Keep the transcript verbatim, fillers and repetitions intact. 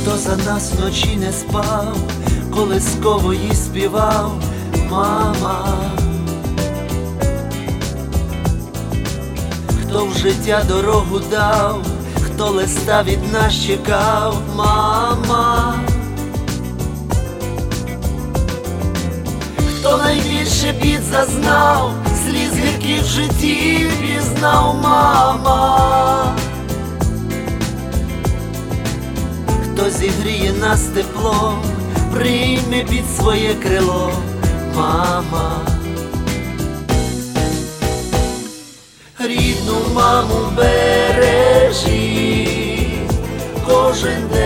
хто за нас вночі не спав, колисково їй співав мама, хто в життя дорогу дав, хто листа від нас чекав, мама, хто найбільше бід зазнав, сліз гірких в житті пізнав, мама, хто зігріє нас теплом, прийме під своє крило, мама. Рідну маму бережіть, кожен день